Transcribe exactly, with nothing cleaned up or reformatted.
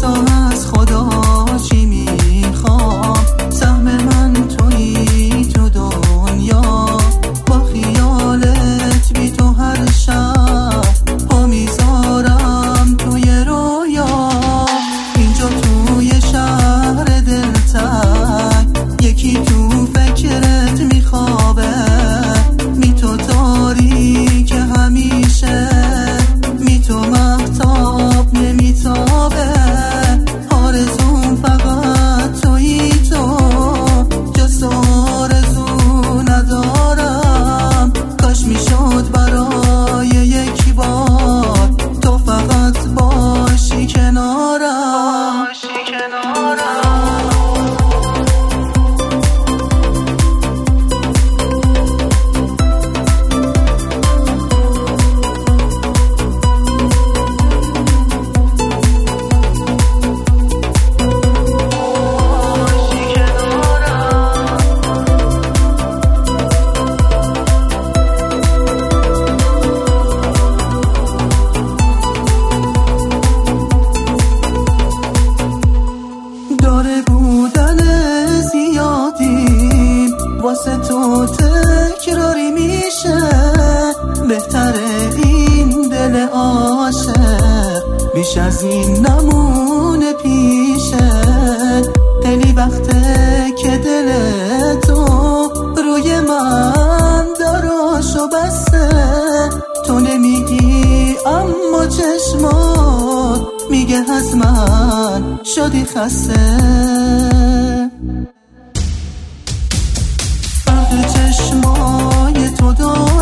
بسا از خدا چی میخوام، سهم من تویی تو دنیا، با خیالت بی تو هر شب پا میذارم توی رویا. اینجا توی شهر دلتنگ یکی تو فکرت میخوابه، می تو تاریک همیشه، می تو مهتاب نمیتابه. آرزوم فقط تویی تو، جز آرزو ندارم. کاش میشد برای یک بار تو فقط باشی کنارم، باشی کنارم. داره بودن زیادی واسه تو تکراری میشه، بهتره این دل عاشق بیش از این نمونه پیشه. خیلی وقته که دل تو روی من دراشو بسته، تو نمیگی اما چشمات میگه از من شدی خسته. فرق چشمای تو دار